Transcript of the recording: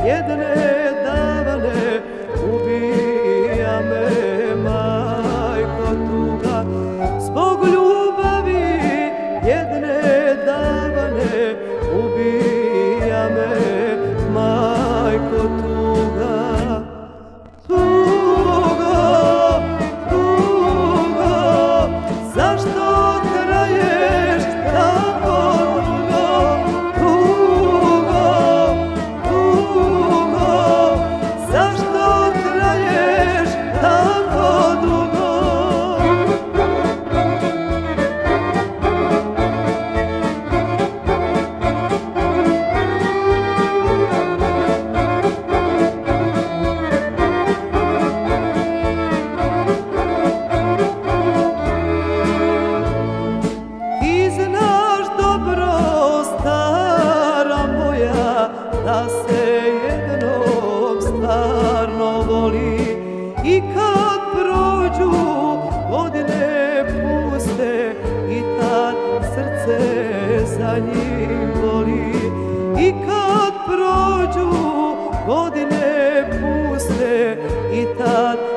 jedne davane, ubija me majko tuga. Zbog ljubavi jedne davane, ubija me majko tuga. Zašto traješ tako dugo? Zašto traješ tako dugo? Da se jednom stvarno voli i kad prođu godine puste i tad srce za njim boli. I kad prođu godine puste i tad